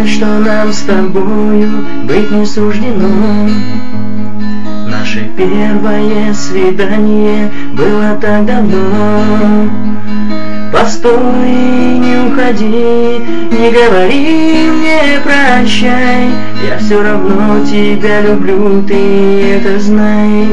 жаль, что нам с тобою быть не суждено. Наше первое свидание было так давно. Постой, не уходи, не говори мне прощай. Я все равно тебя люблю, ты это знай.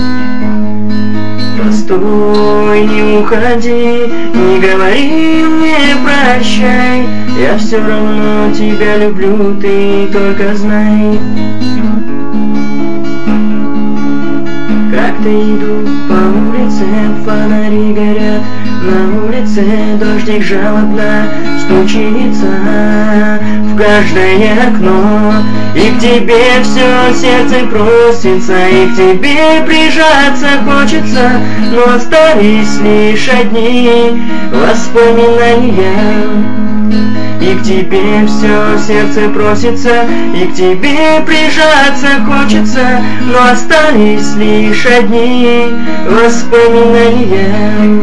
Постой, не уходи, не говори мне прощай. Я все равно тебя люблю, ты только знай. Как-то иду по улице, фонари горят, на улице дождик жалобно стучится в каждое окно. И к тебе все сердце просится, и к тебе прижаться хочется, но остались лишь одни воспоминания. И к тебе все сердце просится, и к тебе прижаться хочется, но остались лишь одни воспоминания.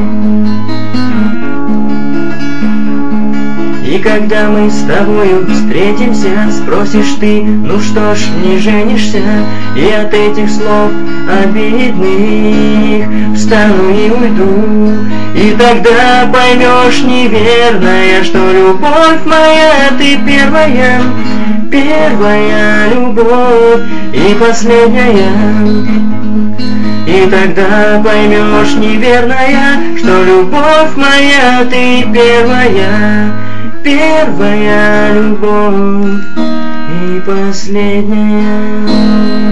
И когда мы с тобою встретимся, спросишь ты, ну что ж, не женишься? И от этих слов обидных встану и уйду. И тогда поймешь, неверная, что любовь моя, ты первая, первая любовь и последняя. И тогда поймешь, неверная, что любовь моя, ты первая, первая любовь и последняя.